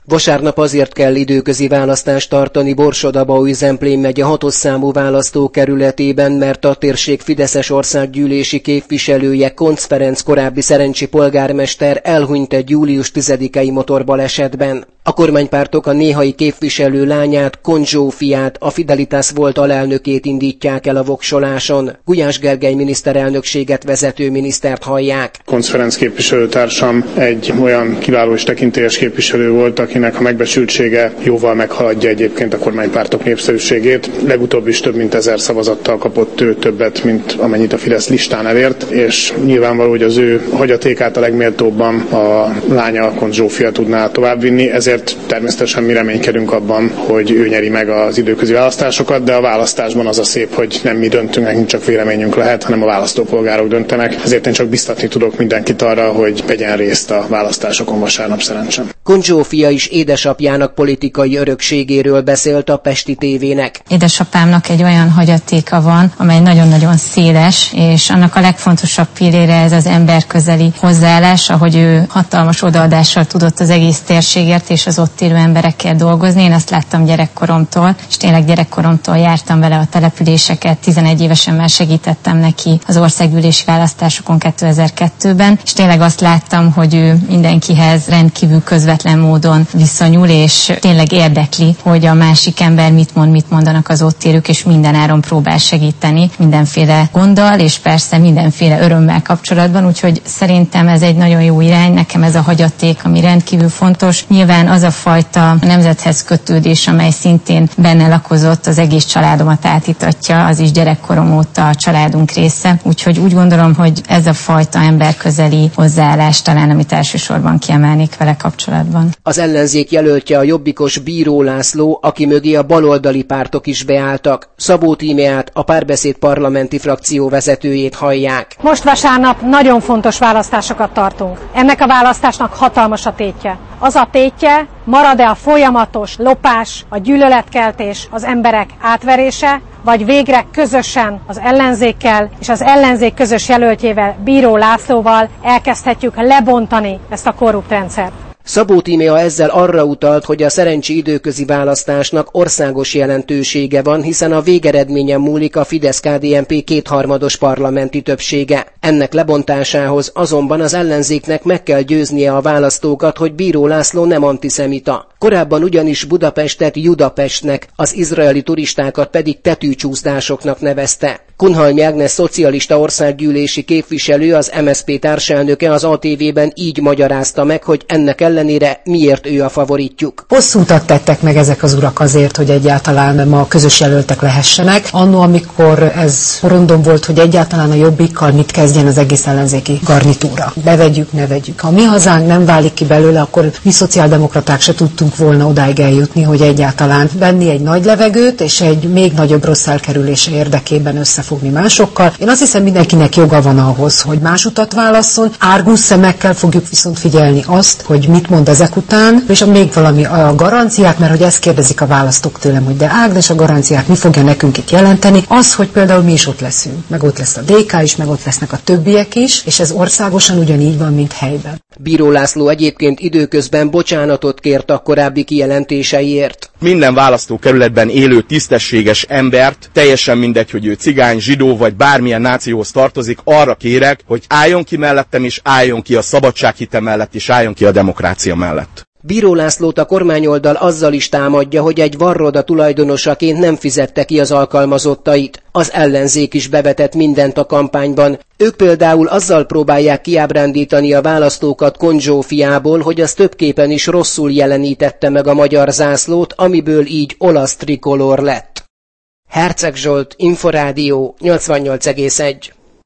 Vasárnap azért kell időközi választást tartani Borsod-Abaúj-Zemplén megye 6. számú választókerületében, mert a térség fideszes országgyűlési képviselője, Koncz Ferenc korábbi szerencsi polgármester elhunyt egy július 10-i motorbalesetben. A kormánypártok a néhai képviselő lányát, Koncz Zsófiát, a Fidelitas volt alelnökét indítják el a voksoláson. Gulyás Gergely miniszterelnökséget vezető minisztert hallják. Koncz Ferenc képviselőtársam egy olyan kiváló és tekintélyes képviselő volt, akinek a megbecsültsége jóval meghaladja egyébként a kormánypártok népszerűségét. Legutóbb is több mint 1000 szavazattal kapott ő többet, mint amennyit a Fidesz listán elért, és nyilvánvaló, hogy az ő hagyatékát a legméltóbban a lánya, Koncz Zsófia tudná továbbvinni, ezért természetesen mi reménykedünk abban, hogy ő nyeri meg az időközi választásokat, de a választásban az a szép, hogy nem mi döntünk, nekünk csak véleményünk lehet, hanem a választópolgárok döntenek. Ezért én csak biztatni tudok mindenkit arra, hogy vegyen részt a választásokon vasárnap, szerencsém. Koncz Zsófia is édesapjának politikai örökségéről beszélt a Pesti tévének. Édesapámnak egy olyan hagyatéka van, amely nagyon-nagyon széles, és annak a legfontosabb pillére ez az emberközeli hozzáállás, ahogy ő hatalmas odaadással tudott az egész térségért és az ott élő emberekkel dolgozni. Én ezt láttam gyerekkoromtól, és tényleg gyerekkoromtól jártam vele a településeket, 11 évesen már segítettem neki az országgyűlési választásokon 2002-ben, és tényleg azt láttam, hogy ő mindenkihez rendkívül közvetlen módon viszonyul, és tényleg érdekli, hogy a másik ember mit mondanak az ott élők, és mindenáron próbál segíteni mindenféle gonddal, és persze mindenféle örömmel kapcsolatban, úgyhogy szerintem ez egy nagyon jó irány, nekem ez a hagyaték, ami rendkívül fontos. Nyilván az a fajta nemzethez kötődés, amely szintén benne lakozott, az egész családomat átítatja, az is gyerekkorom óta a családunk része, úgyhogy úgy gondolom, hogy ez a fajta emberközeli hozzáállás talán, amit elsősorban kiemelnék vele kapcsolatban. Az ellenzék jelöltje a jobbikos Bíró László, aki mögé a baloldali pártok is beálltak. Szabó Tímeát, a Párbeszéd parlamenti frakció vezetőjét hallják. Most vasárnap nagyon fontos választásokat tartunk. Ennek a választásnak hatalmas a tétje. Az a tétje, marad-e a folyamatos lopás, a gyűlöletkeltés, az emberek átverése, vagy végre közösen az ellenzékkel és az ellenzék közös jelöltjével, Bíró Lászlóval elkezdhetjük lebontani ezt a korrupt rendszert. Szabó Tímea ezzel arra utalt, hogy a szerencsi időközi választásnak országos jelentősége van, hiszen a végeredményen múlik a Fidesz-KDNP kétharmados parlamenti többsége. Ennek lebontásához azonban az ellenzéknek meg kell győznie a választókat, hogy Bíró László nem antiszemita. Korábban ugyanis Budapestet Judapestnek, az izraeli turistákat pedig tetűcsúszdásoknak nevezte. Kunhalmi Ágnes szocialista országgyűlési képviselő, az MSZP társelnöke az ATV-ben így magyarázta meg, hogy ennek ellenére miért ő a favoritjuk. Hosszú utat tettek meg ezek az urak azért, hogy egyáltalán ma közös jelöltek lehessenek. Annó, amikor ez rondom volt, hogy egyáltalán a Jobbikkal mit kezdjen az egész ellenzéki garnitúra. Bevegyük, ne vegyük. Ha mi hazánk nem válik ki belőle, akkor mi szociáldemokraták se tudtunk volna odáig eljutni, hogy egyáltalán venni egy nagy levegőt, és egy még nagyobb rossz elkerülése érdekében összefogni másokkal. Én azt hiszem, mindenkinek joga van ahhoz, hogy más utat válasszon. Árgus szemekkel fogjuk viszont figyelni azt, hogy mit mond ezek után, és még valami a garanciák, mert hogy ezt kérdezik a választók tőlem, hogy de Ágnes, a garanciák mi fogja nekünk itt jelenteni? Az, hogy például mi is ott leszünk. Meg ott lesz a DK is, meg ott lesznek a többiek is, és ez országosan ugyanígy van, mint helyben. Bíró László egyébként időközben bocsánatot kért a korábbi kijelentéseiért. Minden választókerületben élő tisztességes embert, teljesen mindegy, hogy ő cigány, zsidó vagy bármilyen nációhoz tartozik, arra kérek, hogy álljon ki mellettem, és álljon ki a szabadsághite mellett, és álljon ki a demokrácia mellett. Bíró Lászlót a kormányoldal azzal is támadja, hogy egy varroda tulajdonosaként nem fizette ki az alkalmazottait. Az ellenzék is bevetett mindent a kampányban. Ők például azzal próbálják kiábrándítani a választókat Koncz Zsófiából, hogy az több képen is rosszul jelenítette meg a magyar zászlót, amiből így olasz trikolor lett. Herceg Zsolt, Inforádió 88,1.